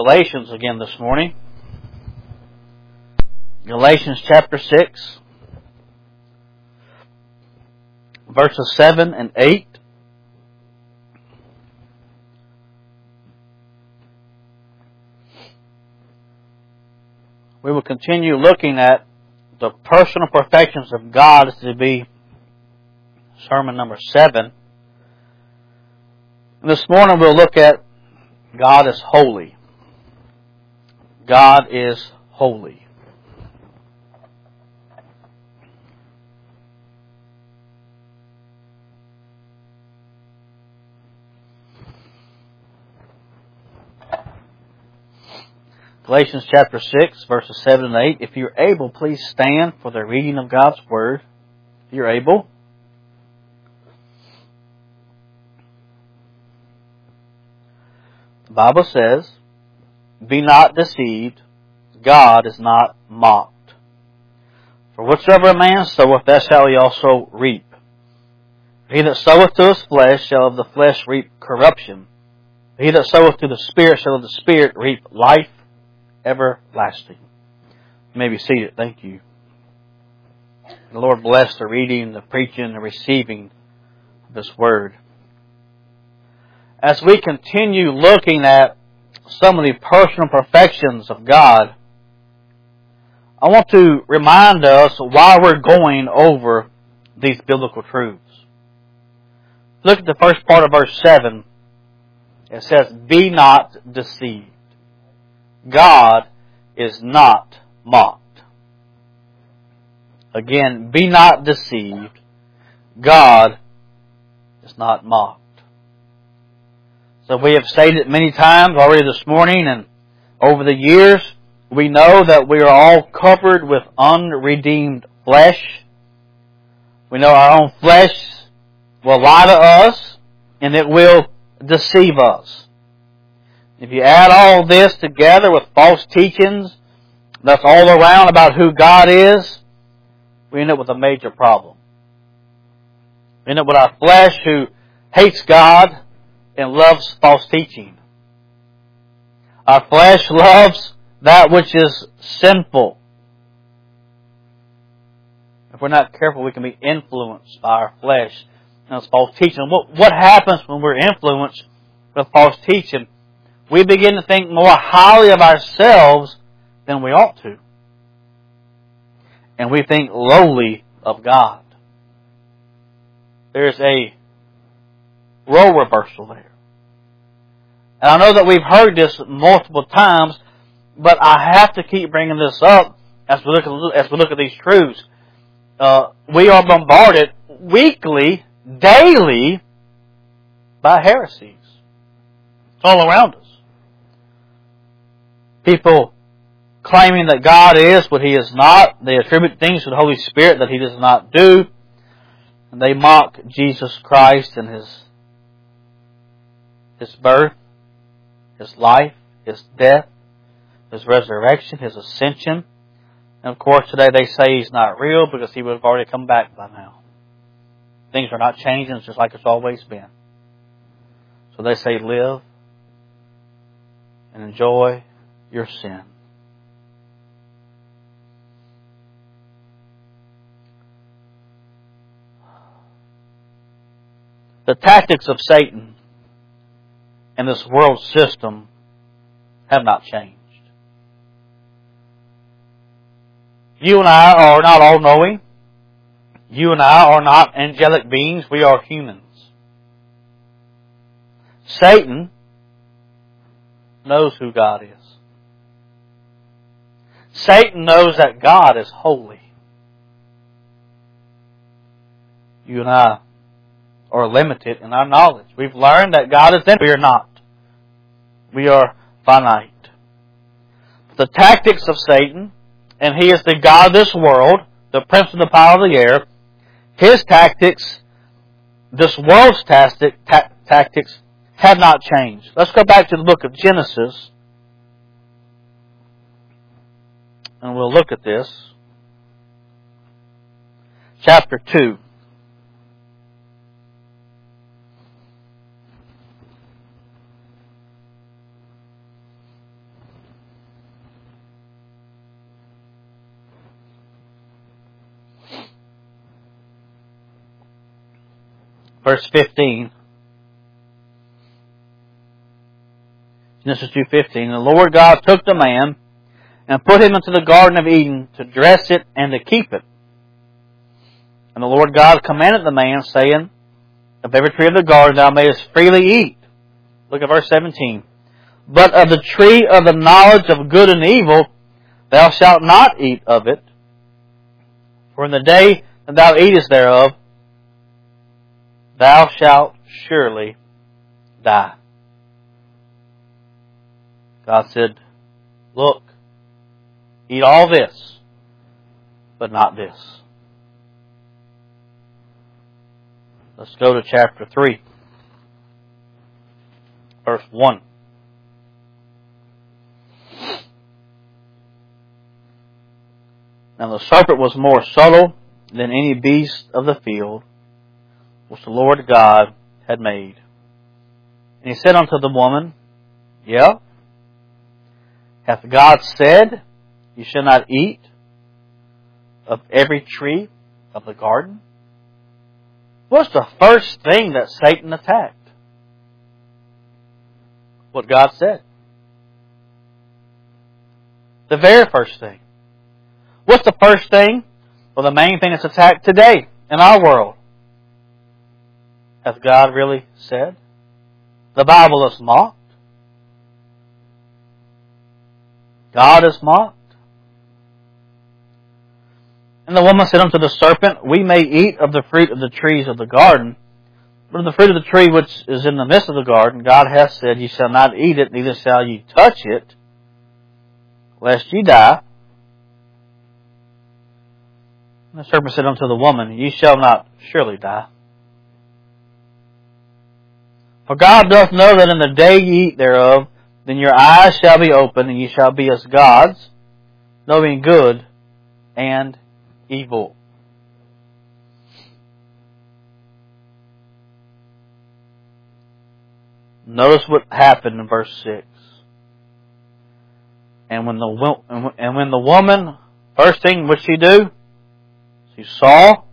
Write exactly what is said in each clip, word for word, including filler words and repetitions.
Galatians again this morning. Galatians chapter six, verses seven and eight. We will continue looking at the personal perfections of God. This will be sermon number seven. And this morning we'll look at God is holy. God is holy. Galatians chapter six, verses seven and eight. If you're able, please stand for the reading of God's Word. If you're able. The Bible says, "Be not deceived, God is not mocked. For whatsoever a man soweth, that shall he also reap. He that soweth to his flesh shall of the flesh reap corruption. He that soweth to the Spirit shall of the Spirit reap life everlasting." You may be seated. Thank you. The Lord bless the reading, the preaching, and the receiving of this Word. As we continue looking at some of the personal perfections of God, I want to remind us why we're going over these biblical truths. Look at the first part of verse seven. It says, "Be not deceived. God is not mocked." Again, be not deceived. God is not mocked. So we have stated it many times already this morning, and over the years, we know that we are all covered with unredeemed flesh. We know our own flesh will lie to us, and it will deceive us. If you add all this together with false teachings that's all around about who God is, we end up with a major problem. We end up with our flesh who hates God and loves false teaching. Our flesh loves that which is sinful. If we're not careful, we can be influenced by our flesh and false teaching. What, what happens when we're influenced with false teaching? We begin to think more highly of ourselves than we ought to. And we think lowly of God. There's a role reversal there. And I know that we've heard this multiple times, but I have to keep bringing this up as we look at, as we look at these truths. Uh, we are bombarded weekly, daily, by heresies. It's all around us. People claiming that God is what He is not. They attribute things to the Holy Spirit that He does not do. And they mock Jesus Christ and His, His birth, His life, His death, His resurrection, His ascension. And of course today they say He's not real because He would have already come back by now. Things are not changing. It's just like it's always been. So they say live and enjoy your sin. The tactics of Satan and this world system have not changed. You and I are not all-knowing. You and I are not angelic beings. We are humans. Satan knows who God is. Satan knows that God is holy. You and I are limited in our knowledge. We've learned that God is infinite. We are not. We are finite. The tactics of Satan, and he is the god of this world, the prince of the power of the air, his tactics, this world's tactic, ta- tactics, have not changed. Let's go back to the book of Genesis, and we'll look at this. Chapter two. verse fifteen. Genesis two fifteen. The Lord God took the man and put him into the Garden of Eden to dress it and to keep it. And the Lord God commanded the man, saying, of every tree of the garden thou mayest freely eat. Look at verse seventeen. But of the tree of the knowledge of good and evil thou shalt not eat of it. For in the day that thou eatest thereof, thou shalt surely die. God said, look, eat all this, but not this. Let's go to chapter three, verse one. Now the serpent was more subtle than any beast of the field which the Lord God had made. And he said unto the woman, yeah, hath God said, you shall not eat of every tree of the garden? What's the first thing that Satan attacked? What God said. The very first thing. What's the first thing? Well, the main thing that's attacked today in our world. Hath God really said? The Bible is mocked. God is mocked. And the woman said unto the serpent, we may eat of the fruit of the trees of the garden, but of the fruit of the tree which is in the midst of the garden, God hath said, ye shall not eat it, neither shall ye touch it, lest ye die. And the serpent said unto the woman, ye shall not surely die. For God doth know that in the day ye eat thereof, then your eyes shall be opened, and ye shall be as gods, knowing good and evil. Notice what happened in verse six. And when the and when the woman, first thing what she do, she saw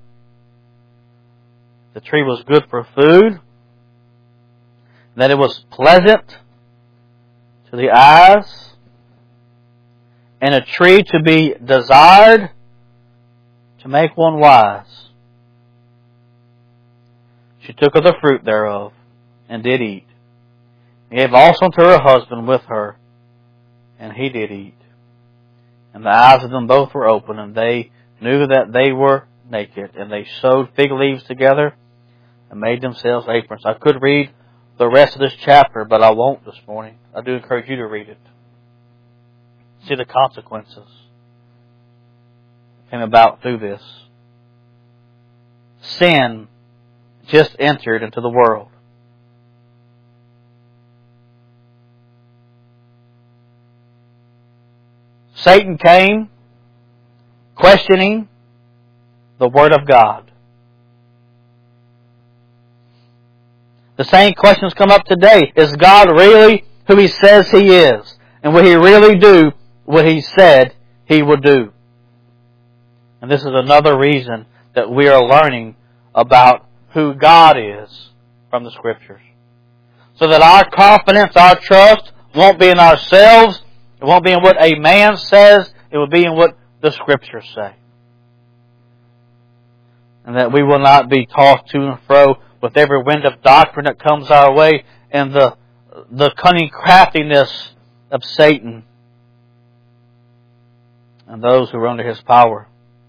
the tree was good for food, that it was pleasant to the eyes, and a tree to be desired to make one wise. She took of the fruit thereof, and did eat. And gave also unto her husband with her, and he did eat. And the eyes of them both were open, and they knew that they were naked. And they sewed fig leaves together, and made themselves aprons. I could read the rest of this chapter, but I won't this morning. I do encourage you to read it. See the consequences that came about through this. Sin just entered into the world. Satan came questioning the Word of God. The same questions come up today. Is God really who He says He is? And will He really do what He said He would do? And this is another reason that we are learning about who God is from the Scriptures. So that our confidence, our trust won't be in ourselves. It won't be in what a man says. It will be in what the Scriptures say. And that we will not be tossed to and fro with every wind of doctrine that comes our way, and the the cunning craftiness of Satan and those who are under his power.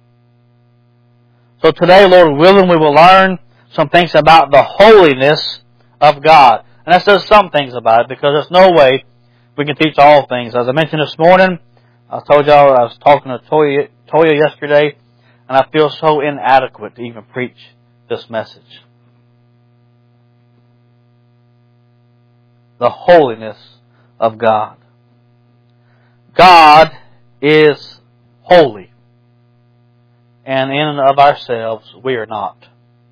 So today, Lord willing, we will learn some things about the holiness of God. And that says some things about it, because there's no way we can teach all things. As I mentioned this morning, I told y'all I was talking to Toya, Toya yesterday, and I feel so inadequate to even preach this message. The holiness of God. God is holy. And in and of ourselves, we are not.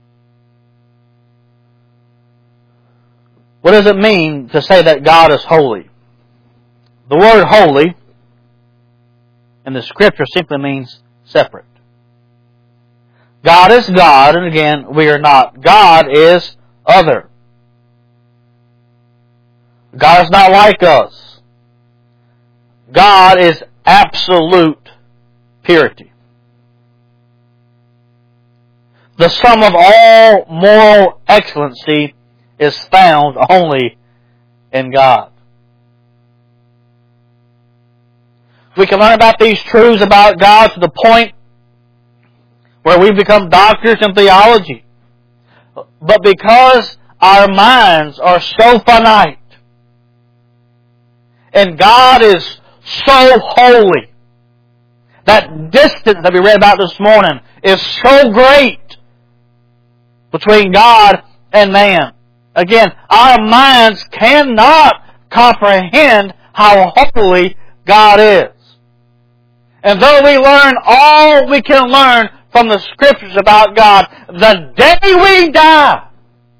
What does it mean to say that God is holy? The word holy in the Scripture simply means separate. God is God, and again, we are not. God is other. God is not like us. God is absolute purity. The sum of all moral excellency is found only in God. We can learn about these truths about God to the point where we become doctors in theology. But because our minds are so finite, and God is so holy, that distance that we read about this morning is so great between God and man. Again, our minds cannot comprehend how holy God is. And though we learn all we can learn from the Scriptures about God, the day we die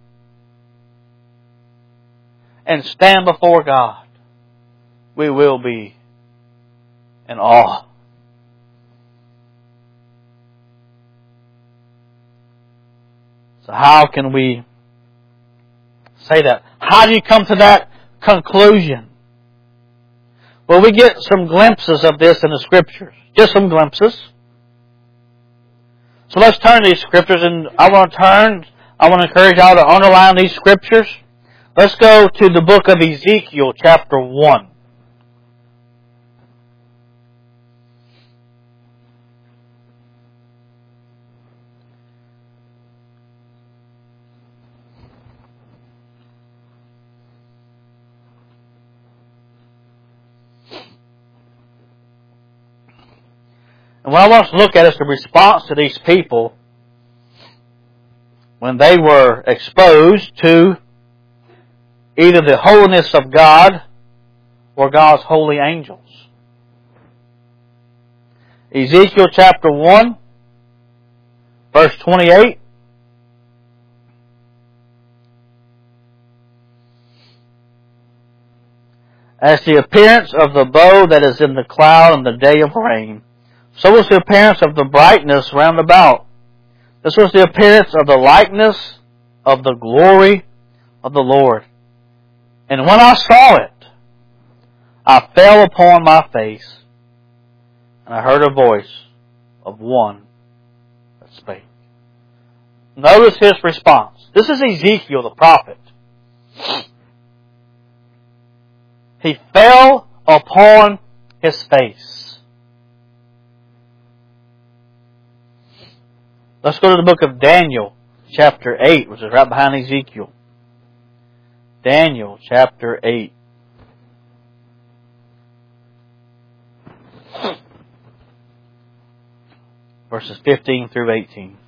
and stand before God, we will be in awe. So how can we say that? How do you come to that conclusion? Well, we get some glimpses of this in the Scriptures. Just some glimpses. So let's turn to these Scriptures, and I want to turn, I want to encourage y'all to underline these Scriptures. Let's go to the book of Ezekiel, chapter one. And what I want us to look at is the response to these people when they were exposed to either the holiness of God or God's holy angels. Ezekiel chapter one, verse twenty-eight. As the appearance of the bow that is in the cloud in the day of rain, so was the appearance of the brightness round about. This was the appearance of the likeness of the glory of the Lord. And when I saw it, I fell upon my face, and I heard a voice of one that spake. Notice his response. This is Ezekiel the prophet. He fell upon his face. Let's go to the book of Daniel, chapter eight, which is right behind Ezekiel. Daniel, chapter eight. Verses fifteen through eighteen.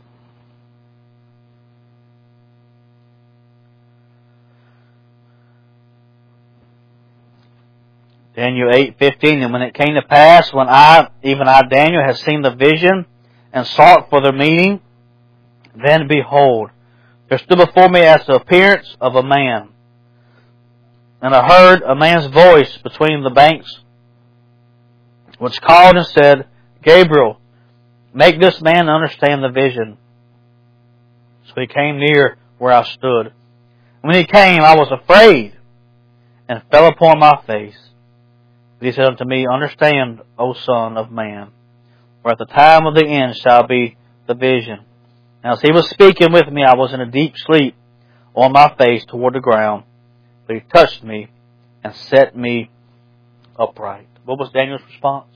Daniel eight fifteen. And when it came to pass, when I, even I, Daniel, had seen the vision and sought for the meaning, then behold, there stood before me as the appearance of a man. And I heard a man's voice between the banks, which called and said, Gabriel, make this man understand the vision. So he came near where I stood. When he came, I was afraid and fell upon my face. But he said unto me, Understand, O son of man, for at the time of the end shall be the vision. Now as he was speaking with me, I was in a deep sleep on my face toward the ground. But he touched me and set me upright. What was Daniel's response?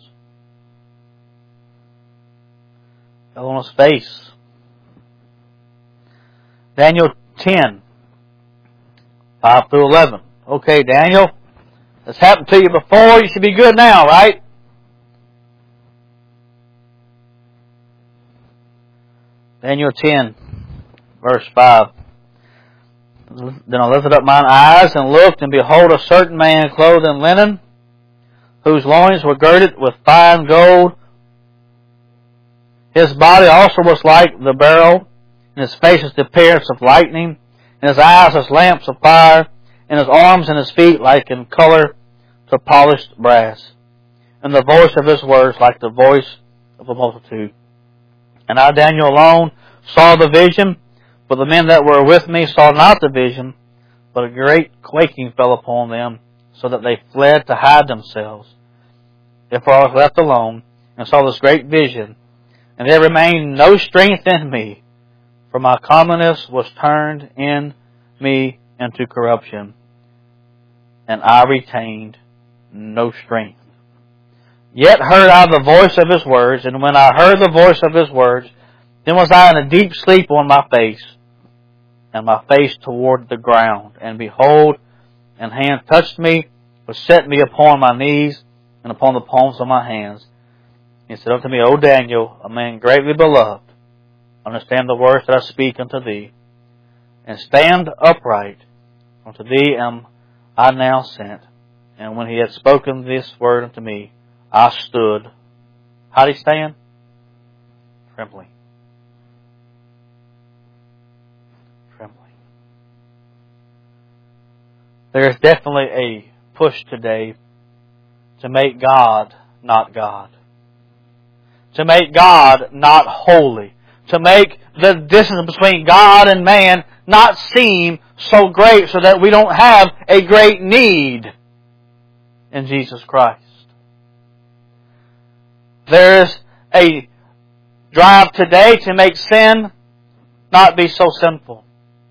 Fell on his face. Daniel ten, five through eleven. Okay, Daniel, this happened to you before. You should be good now, right? Daniel ten, verse five. Then I lifted up mine eyes and looked, and behold, a certain man clothed in linen, whose loins were girded with fine gold. His body also was like the beryl, and his face as the appearance of lightning, and his eyes as lamps of fire, and his arms and his feet like in color to polished brass, and the voice of his words like the voice of a multitude. And I, Daniel, alone saw the vision, But the men that were with me saw not the vision, but a great quaking fell upon them, so that they fled to hide themselves. Therefore I was left alone, and saw this great vision, and there remained no strength in me, for my comeliness was turned in me into corruption, and I retained no strength. Yet heard I the voice of his words, and when I heard the voice of his words, then was I in a deep sleep on my face, and my face toward the ground. And behold, an hand touched me, which set me upon my knees, and upon the palms of my hands. He said unto me, O Daniel, a man greatly beloved, understand the words that I speak unto thee, and stand upright. Unto thee am I now sent. And when he had spoken this word unto me, I stood. How did he stand? Trembling. Trembling. There is definitely a push today to make God not God. To make God not holy. To make the distance between God and man not seem so great, so that we don't have a great need in Jesus Christ. There is a drive today to make sin not be so sinful.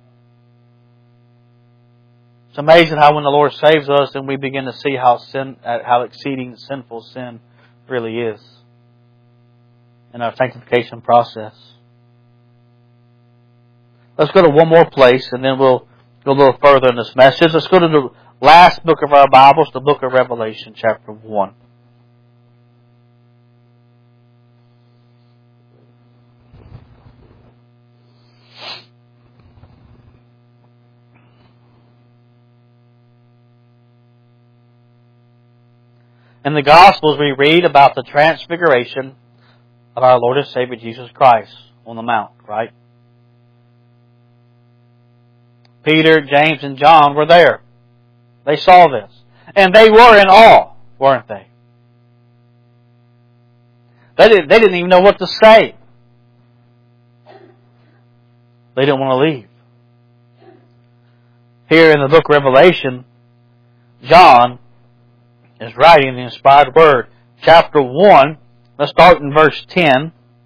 It's amazing how when the Lord saves us, then we begin to see how sin, how exceeding sinful sin really is in our sanctification process. Let's go to one more place, and then we'll go a little further in this message. Let's go to the last book of our Bibles, the book of Revelation, chapter one. In the Gospels, we read about the transfiguration of our Lord and Savior Jesus Christ on the Mount, right? Peter, James, and John were there. They saw this. And they were in awe, weren't they? They didn't, they didn't even know what to say. They didn't want to leave. Here in the book of Revelation, John is writing the inspired word. Chapter one, let's start in verse ten.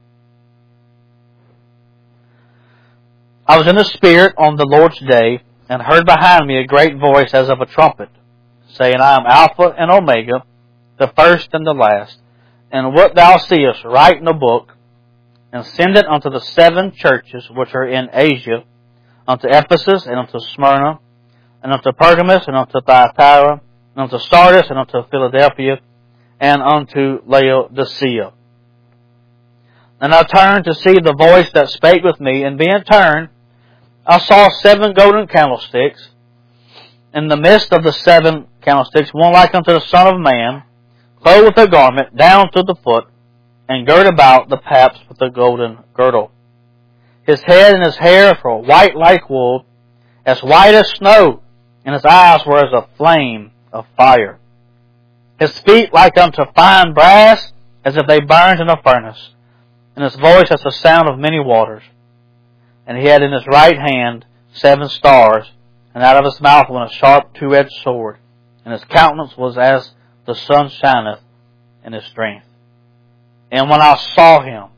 I was in the Spirit on the Lord's day, and heard behind me a great voice as of a trumpet, saying, I am Alpha and Omega, the first and the last. And what thou seest, write in a book, and send it unto the seven churches which are in Asia, unto Ephesus, and unto Smyrna, and unto Pergamos, and unto Thyatira, and unto Sardis, and unto Philadelphia, and unto Laodicea. And I turned to see the voice that spake with me, and being turned, I saw seven golden candlesticks. In the midst of the seven candlesticks, one like unto the Son of Man, clothed with a garment down to the foot, and girt about the paps with a golden girdle. His head and his hair were white like wool, as white as snow, and his eyes were as a flame of fire. His feet like unto fine brass, as if they burned in a furnace, and his voice as the sound of many waters. And he had in his right hand seven stars, and out of his mouth went a sharp two-edged sword, and his countenance was as the sun shineth in his strength. And when I saw him,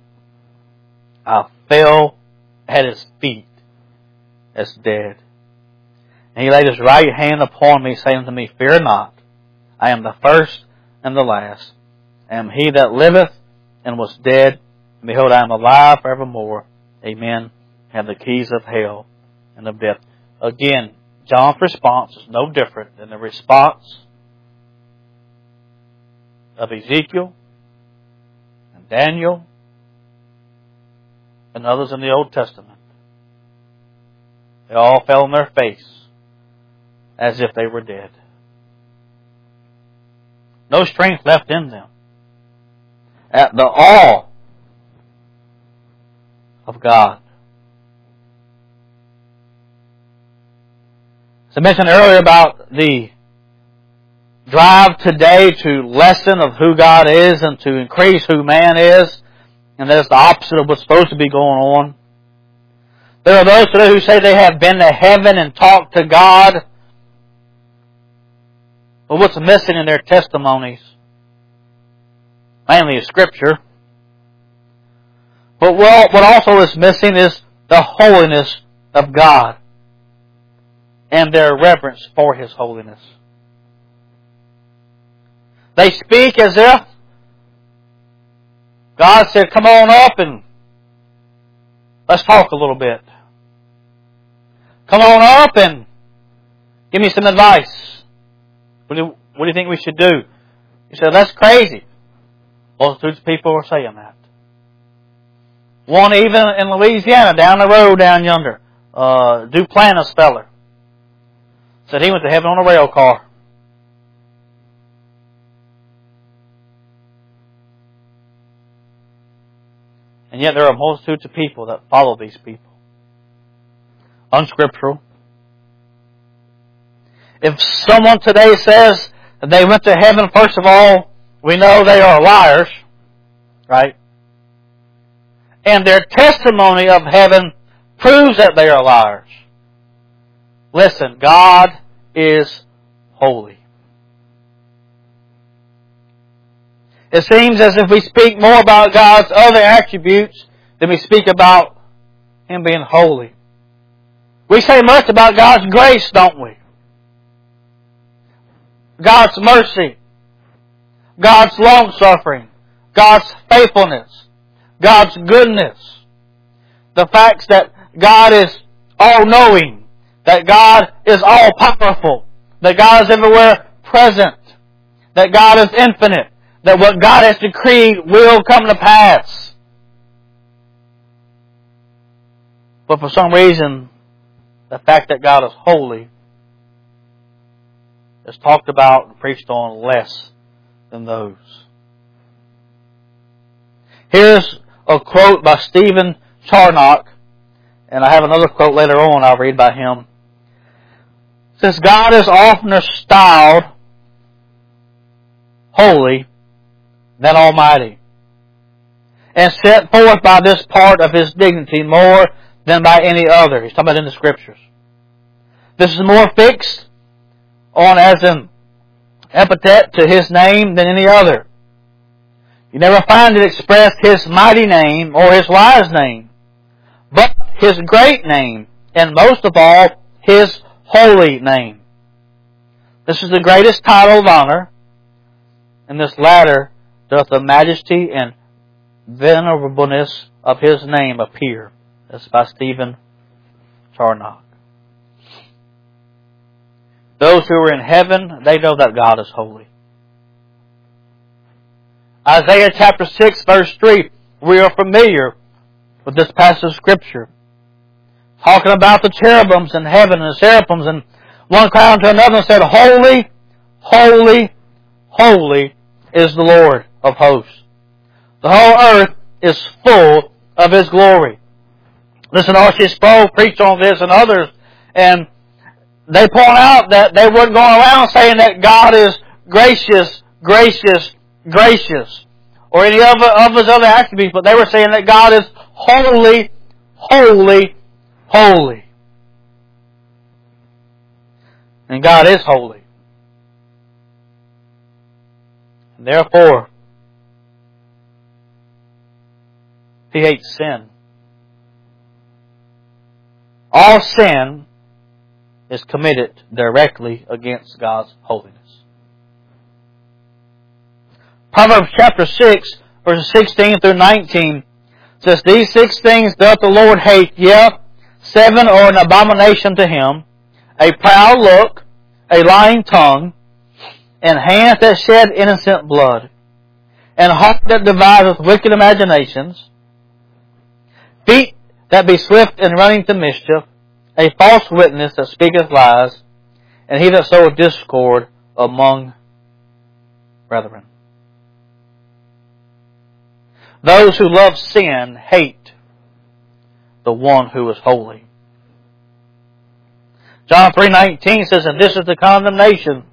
I fell at his feet as dead. And he laid his right hand upon me, saying to me, Fear not, I am the first and the last. I am he that liveth and was dead, and behold, I am alive forevermore. Amen. I have the keys of hell and of death. Again, John's response is no different than the response of Ezekiel and Daniel and others in the Old Testament. They all fell on their face as if they were dead. No strength left in them. At the awe of God. As I mentioned earlier about the drive today to lessen of who God is and to increase who man is, and that is the opposite of what's supposed to be going on. There are those today who say they have been to heaven and talked to God. But what's missing in their testimonies? Mainly is Scripture. But what also is missing is the holiness of God and their reverence for His holiness. They speak as if God said, come on up and let's talk a little bit. Come on up and give me some advice. What do, what do you think we should do? He said, that's crazy. Multitudes of people are saying that. One even in Louisiana, down the road down yonder, uh, Duplantis feller, said he went to heaven on a rail car. And yet there are multitudes of people that follow these people. Unscriptural. If someone today says that they went to heaven, first of all, we know they are liars, right? And their testimony of heaven proves that they are liars. Listen, God is holy. It seems as if we speak more about God's other attributes than we speak about Him being holy. We say much about God's grace, don't we? God's mercy, God's long-suffering, God's faithfulness, God's goodness. The facts that God is all-knowing, that God is all-powerful, that God is everywhere present, that God is infinite, that what God has decreed will come to pass. But for some reason, the fact that God is holy is talked about and preached on less than those. Here's a quote by Stephen Charnock, and I have another quote later on I'll read by him. It says, God is oftener styled holy than almighty, and set forth by this part of His dignity more than by any other. He's talking about in the Scriptures. This is more fixed on as an epithet to His name than any other. You never find it expressed His mighty name or His wise name, but His great name, and most of all, His holy name. This is the greatest title of honor, and this latter doth the majesty and venerableness of His name appear. That's by Stephen Charnock. Those who are in heaven, they know that God is holy. Isaiah chapter six verse three, we are familiar with this passage of Scripture. Talking about the cherubims in heaven and the seraphims, and one cried unto another and said, Holy, holy, holy is the Lord of hosts. The whole earth is full of His glory. Listen, R C Sproul preached on this and others, and they point out that they weren't going around saying that God is gracious, gracious, gracious, or any of, of His other attributes, but they were saying that God is holy, holy, holy. And God is holy. And therefore, He hates sin. All sin is committed directly against God's holiness. Proverbs chapter six, verses sixteen through nineteen says, These six things doth the Lord hate, yea, seven are an abomination to Him, a proud look, a lying tongue, and hands that shed innocent blood, and heart that deviseth wicked imaginations, feet that be swift in running to mischief, a false witness that speaketh lies, and he that soweth discord among brethren. Those who love sin hate the one who is holy. John three nineteen says, And this is the condemnation,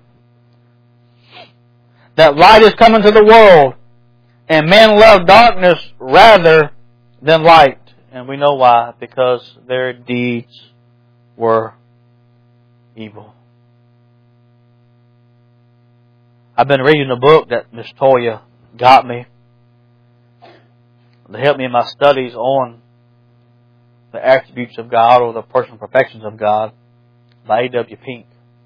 that light is come into the world, and men love darkness rather than light, And we know why. Because their deeds were evil. I've been reading a book that Miss Toya got me to help me in my studies on the attributes of God or the personal perfections of God by A W Pink.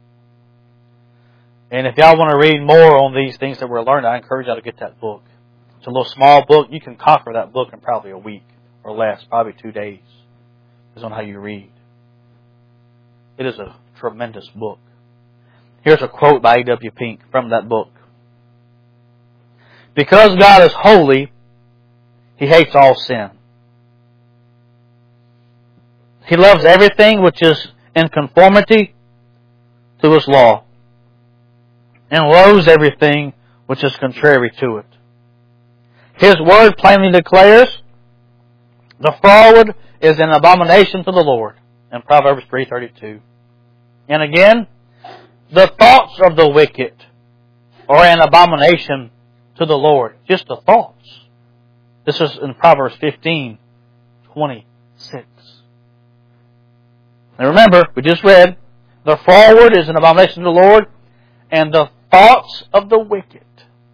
And if y'all want to read more on these things that we're learning, I encourage y'all to get that book. It's a little small book. You can conquer that book in probably a week or less, probably two days. It's on how you read. It is a tremendous book. Here's a quote by A W Pink from that book. Because God is holy, He hates all sin. He loves everything which is in conformity to His law, and loathes everything which is contrary to it. His word plainly declares, the froward is an abomination to the Lord, in Proverbs three thirty-two. And again, the thoughts of the wicked are an abomination to the Lord. Just the thoughts. This is in Proverbs fifteen twenty-six. Now remember, we just read, the froward is an abomination to the Lord, and the thoughts of the wicked.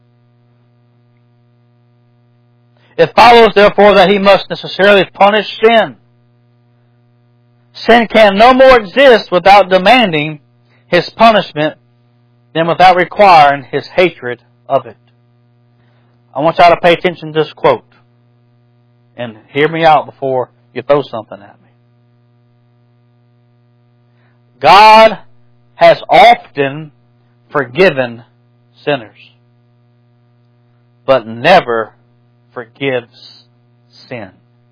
It follows, therefore, that He must necessarily punish sin. Sin can no more exist without demanding His punishment than without requiring His hatred of it. I want y'all to pay attention to this quote and hear me out before you throw something at me. God has often forgiven sinners, but never forgives sin.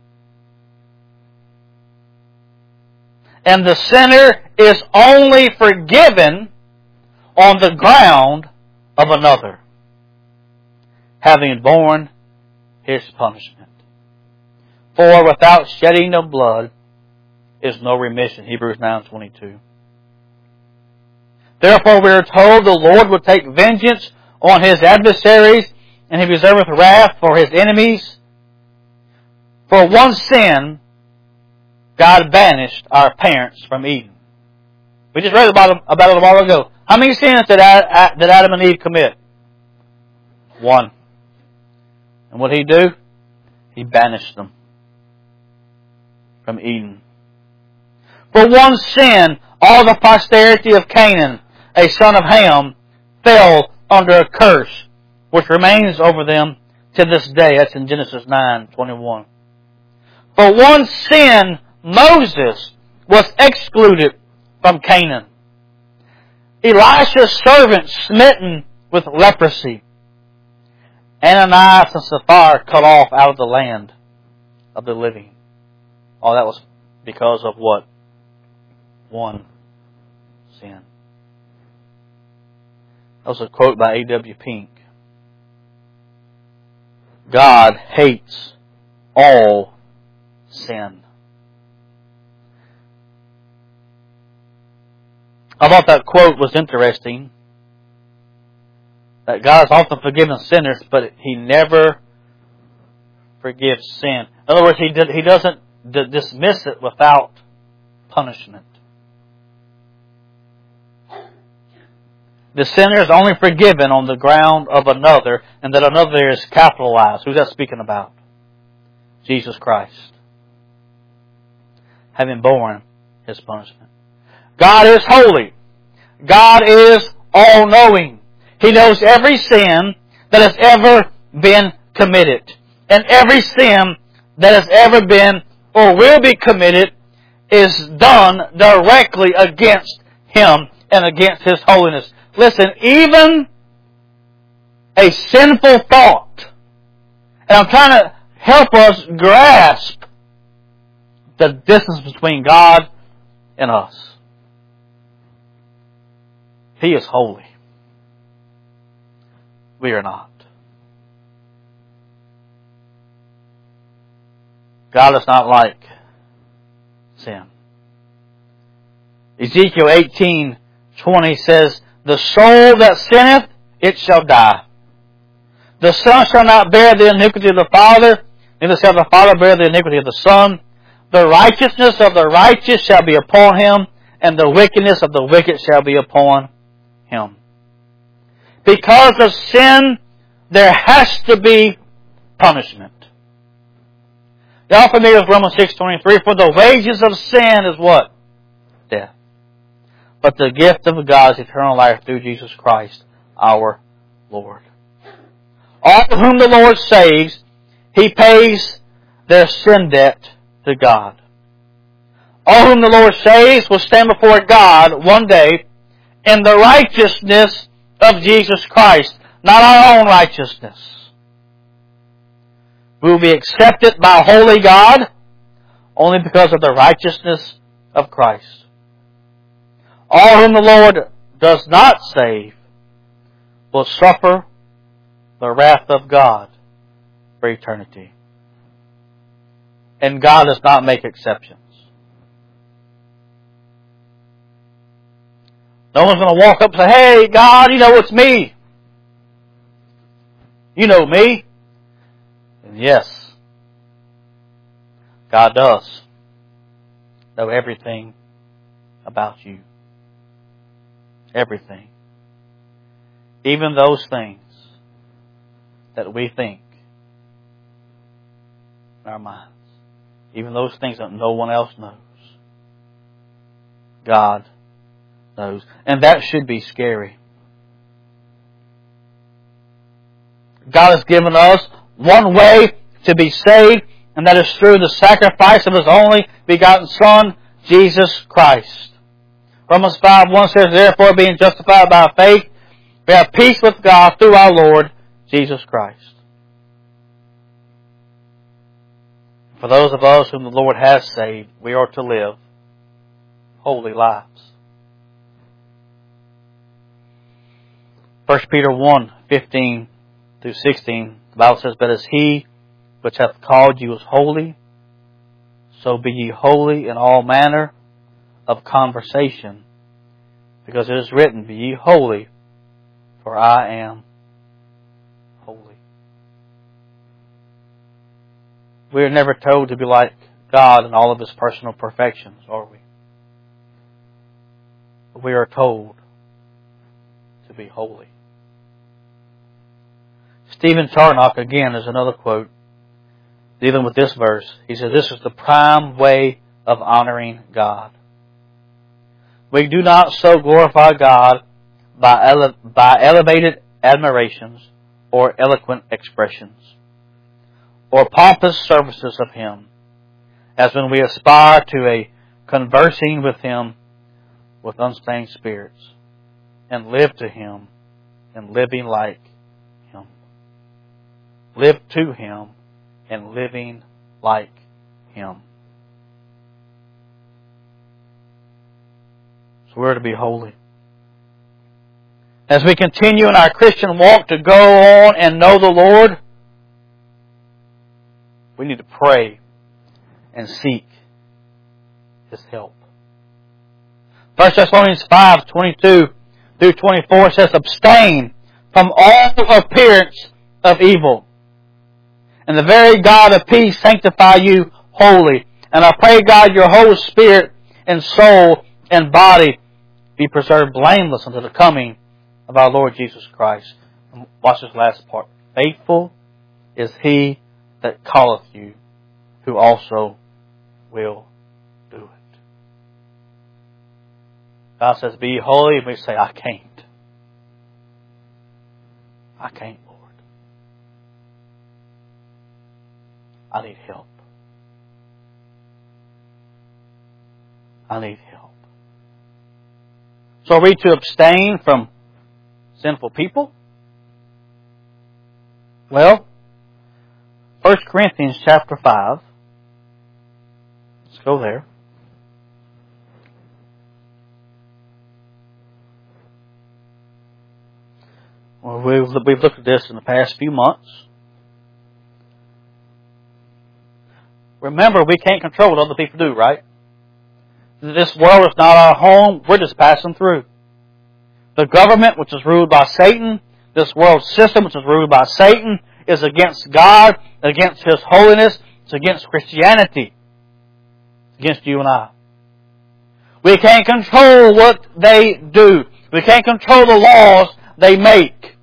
And the sinner is only forgiven on the ground of another, having borne his punishment. For without shedding of blood is no remission. Hebrews nine twenty-two. Therefore we are told the Lord will take vengeance on His adversaries, and He reserveth wrath for His enemies. For one sin, God banished our parents from Eden. We just read about, about it a while ago. How many sins did Adam and Eve commit? One. And what did He do? He banished them from Eden. For one sin, all the posterity of Canaan, a son of Ham, fell under a curse, which remains over them to this day. That's in Genesis nine twenty-one. For one sin, Moses was excluded from Canaan. Elisha's servant smitten with leprosy. Ananias and Sapphira cut off out of the land of the living. All that was because of what? One sin. That was a quote by A W Pink. God hates all sin. I thought that quote was interesting. That God has often forgiven sinners, but He never forgives sin. In other words, He did, He doesn't d- dismiss it without punishment. The sinner is only forgiven on the ground of another, and that another is capitalized. Who's that speaking about? Jesus Christ. Having borne His punishment. God is holy. God is all-knowing. He knows every sin that has ever been committed. And every sin that has ever been or will be committed is done directly against Him and against His holiness. Listen, even a sinful thought, and I'm trying to help us grasp the distance between God and us. He is holy. We are not. God is not like sin. Ezekiel eighteen twenty says, the soul that sinneth, it shall die. The son shall not bear the iniquity of the father, neither shall the father bear the iniquity of the son. The righteousness of the righteous shall be upon him, and the wickedness of the wicked shall be upon him. Because of sin, there has to be punishment. Y'all familiar with Romans six twenty-three? For the wages of sin is what? Death. But the gift of God is eternal life through Jesus Christ, our Lord. All whom the Lord saves, He pays their sin debt to God. All whom the Lord saves will stand before God one day in the righteousness of Jesus Christ, not our own righteousness. We will be accepted by holy God only because of the righteousness of Christ. All whom the Lord does not save will suffer the wrath of God for eternity. And God does not make exceptions. No one's going to walk up and say, hey, God, you know it's me. You know me. And yes, God does know everything about you. Everything. Even those things that we think in our minds. Even those things that no one else knows. God knows. And that should be scary. God has given us one way to be saved, and that is through the sacrifice of His only begotten Son, Jesus Christ. Romans five one says, therefore, being justified by faith, we have peace with God through our Lord Jesus Christ. For those of us whom the Lord has saved, we are to live holy lives. First Peter one fifteen through sixteen, the Bible says, but as He which hath called you is holy, so be ye holy in all manner of conversation, because it is written, be ye holy, for I am holy. We are never told to be like God in all of His personal perfections, are we? But we are told to be holy. Stephen Charnock, again, is another quote dealing with this verse. He says, this is the prime way of honoring God. We do not so glorify God by, ele- by elevated admirations or eloquent expressions or pompous services of Him as when we aspire to a conversing with Him with unstained spirits and live to Him and living like Him. Live to Him and living like Him. So we're to be holy. As we continue in our Christian walk to go on and know the Lord, we need to pray and seek His help. First Thessalonians five twenty-two through twenty-four says, abstain from all appearance of evil. And the very God of peace sanctify you wholly. And I pray, God, your whole spirit and soul and body be preserved blameless until the coming of our Lord Jesus Christ. And watch this last part. Faithful is He that calleth you, who also will do it. God says, be holy, and we say, I can't. I can't, Lord. I need help. I need help. So are we to abstain from sinful people? Well, First Corinthians chapter five. Let's go there. Well, we've, we've looked at this in the past few months. Remember, we can't control what other people do, right? This world is not our home. We're just passing through. The government, which is ruled by Satan, this world system, which is ruled by Satan, is against God, against His holiness. It's against Christianity. against you and I. We can't control what they do. We can't control the laws they make.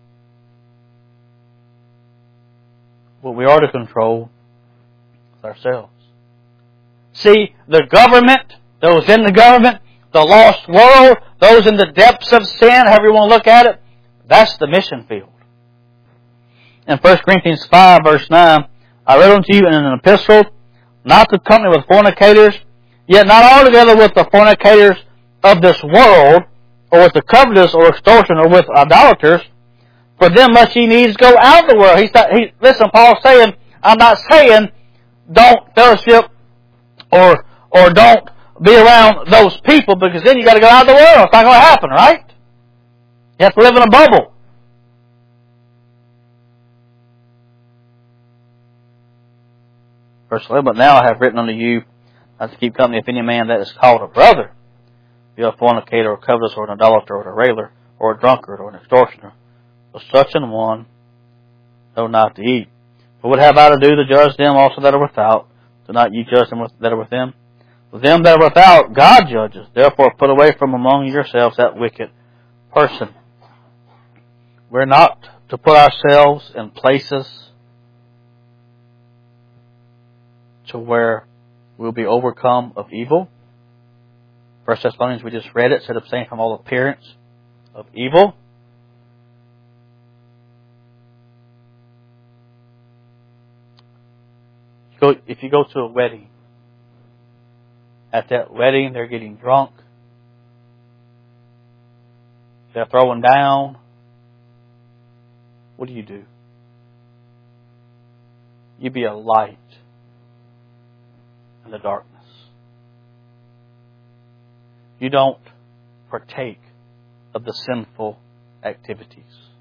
What we are to control is ourselves. See, the government, those in the government, the lost world, those in the depths of sin, however you want to look at it, that's the mission field. In First Corinthians five, verse nine, I read unto you in an epistle, not to company with fornicators, yet not altogether with the fornicators of this world, or with the covetous, or extortion, or with idolaters. For them must ye needs go out of the world. He's not, he, listen, Paul's saying, I'm not saying don't fellowship or or don't be around those people, because then you got to go out of the world. It's not going to happen, right? You have to live in a bubble. Verse eleven, but now I have written unto you not to keep company if any man that is called a brother be a fornicator, or covetous, or an idolater, or a railer, or a drunkard, or an extortioner. With such an one, no not to eat. But what have I to do to judge them also that are without? Do not ye judge them that are within? With them that are without, God judges. Therefore put away from among yourselves that wicked person. We're not to put ourselves in places to where we'll be overcome of evil. First Thessalonians, we just read it, said abstain from all appearance of evil. If you go to a wedding, at that wedding they're getting drunk, they're throwing down, what do you do? You be a light in the darkness. You don't partake of the sinful activities.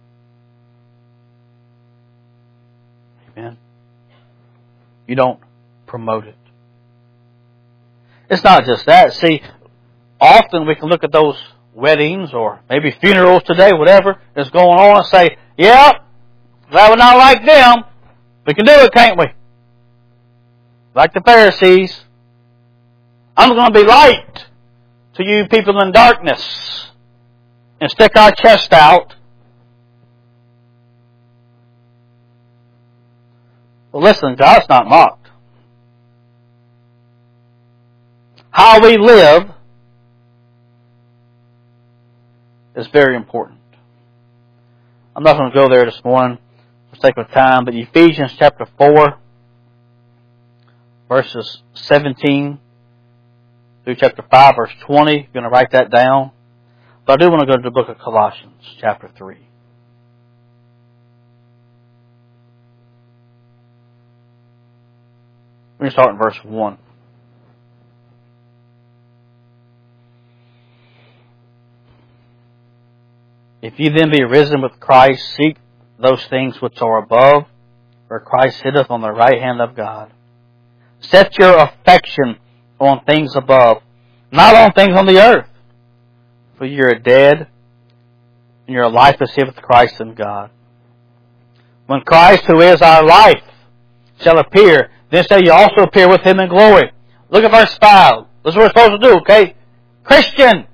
Amen. You don't promote it. It's not just that. See, often we can look at those weddings or maybe funerals today, whatever is going on, and say, yeah, glad we're not like them. We can do it, can't we? Like the Pharisees. I'm going to be light to you people in darkness and stick our chest out. Well, listen, God's not mocked. How we live is very important. I'm not going to go there this morning for sake of time, but Ephesians chapter four, verses seventeen through chapter five, verse twenty. You're going to write that down. But I do want to go to the book of Colossians, chapter three. We're going to start in verse one. If ye then be risen with Christ, seek those things which are above, where Christ sitteth on the right hand of God. Set your affection on things above, not on things on the earth. For you are dead, and your life is hid with Christ in God. When Christ, who is our life, shall appear, then shall you also appear with Him in glory. Look at verse five. This is what we're supposed to do, okay? Christian.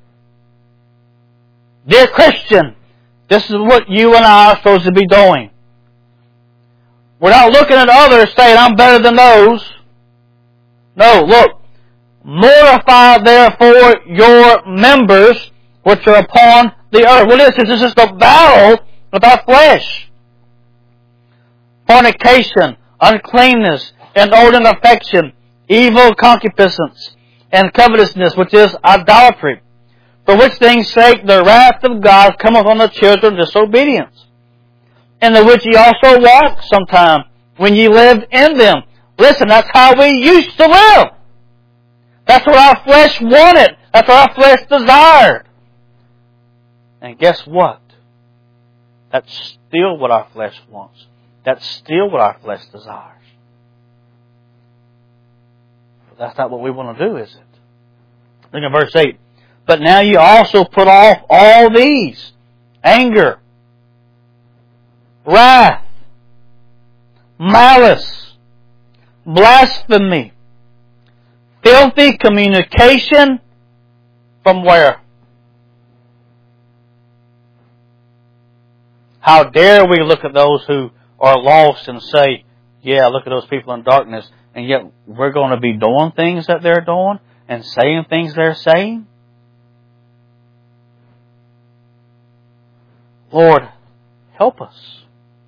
Dear Christian, this is what you and I are supposed to be doing. We're not looking at others saying, I'm better than those. No, look. Mortify therefore your members which are upon the earth. What is this? This is the battle with our flesh. Fornication, uncleanness, inordinate affection, evil concupiscence, and covetousness, which is idolatry. For which things sake the wrath of God cometh on the children of disobedience, in the which ye also walked sometime when ye lived in them. Listen, that's how we used to live. That's what our flesh wanted. That's what our flesh desired. And guess what? That's still what our flesh wants. That's still what our flesh desires. But that's not what we want to do, is it? Look at verse eight. But now you also put off all these: anger, wrath, malice, blasphemy, Filthy communication from where? How dare we look at those who are lost and say, yeah, look at those people in darkness, and yet we're going to be doing things that they're doing and saying things they're saying? Lord, help us.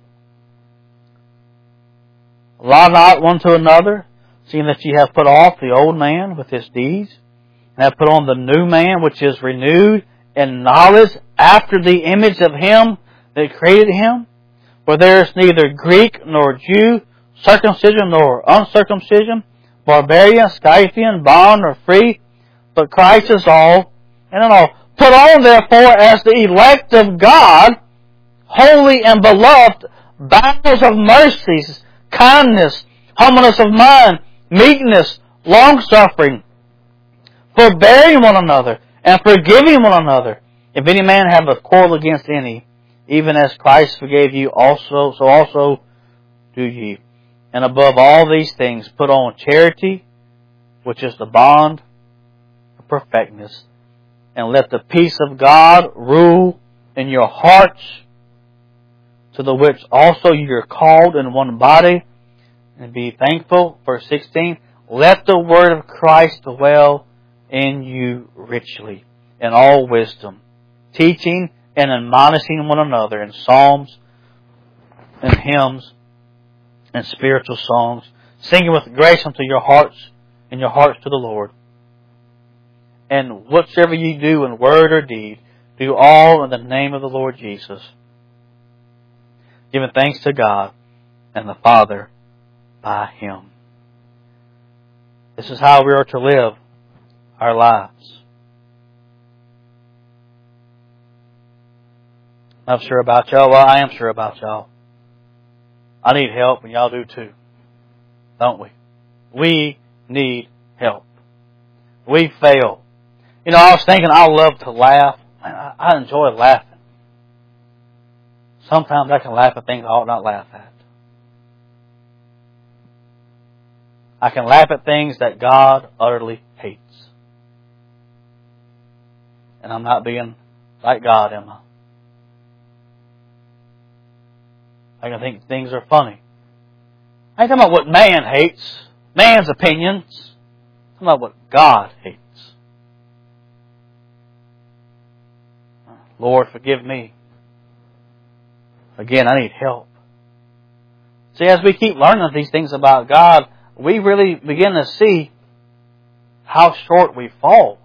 Lie not one to another, seeing that ye have put off the old man with his deeds, and have put on the new man, which is renewed in knowledge after the image of him that created him. For there is neither Greek nor Jew, circumcision nor uncircumcision, barbarian, Scythian, bond or free, but Christ is all and in all. Put on therefore as the elect of God, holy and beloved, bowels of mercies, kindness, humbleness of mind, meekness, long-suffering, forbearing one another, and forgiving one another. If any man have a quarrel against any, even as Christ forgave you also, so also do ye. And above all these things, put on charity, which is the bond of perfectness. And let the peace of God rule in your hearts, to the which also you are called in one body, and be thankful. Verse sixteen, let the word of Christ dwell in you richly, in all wisdom, teaching and admonishing one another in psalms and hymns and spiritual songs, singing with grace unto your hearts, in your hearts to the Lord. And whatsoever ye do in word or deed, do all in the name of the Lord Jesus, giving thanks to God and the Father by Him. This is how we are to live our lives. I'm sure about y'all. Well, I am sure about y'all. I need help, and y'all do too. Don't we? We need help. We fail. You know, I was thinking I love to laugh. I, I enjoy laughing. Sometimes I can laugh at things I ought not laugh at. I can laugh at things that God utterly hates. And I'm not being like God, am I? I can think things are funny. I ain't talking about what man hates, man's opinions. I'm talking about what God hates. Lord, forgive me. Again, I need help. See, as we keep learning these things about God, we really begin to see how short we fall.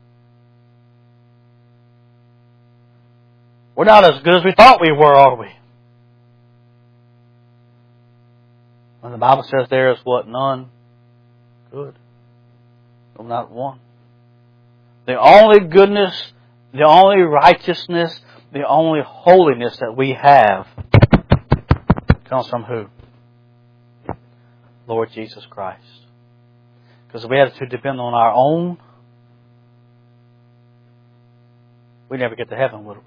We're not as good as we thought we were, are we? When the Bible says there is what? None good. No, not one. The only goodness, the only righteousness, the only holiness that we have comes from who? Lord Jesus Christ. Because if we had to depend on our own, we'd never get to heaven, would we?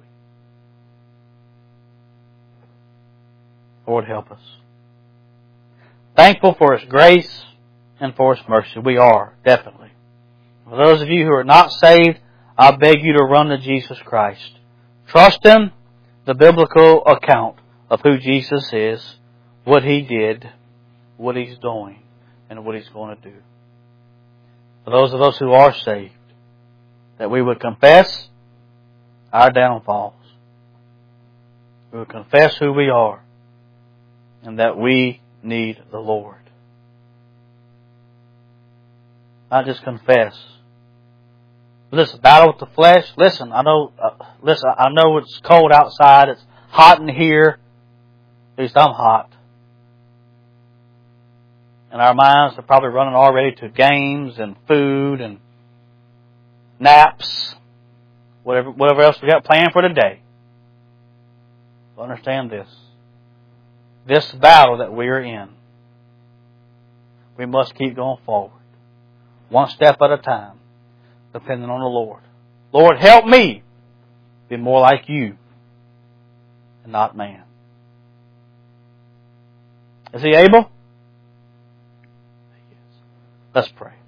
Lord, help us. Thankful for His grace and for His mercy. We are, definitely. For those of you who are not saved, I beg you to run to Jesus Christ. Trust Him, the biblical account of who Jesus is, what He did, what He's doing, and what He's going to do. For those of us who are saved, that we would confess our downfalls. We would confess who we are, and that we need the Lord. Not just confess. Listen, battle with the flesh. Listen, I know. Uh, listen, I know it's cold outside. It's hot in here. At least I'm hot. And our minds are probably running already to games and food and naps, whatever, whatever else we got planned for today. But understand this: this battle that we are in, we must keep going forward, one step at a time, depending on the Lord. Lord, help me be more like You and not man. Is He able? Let's pray.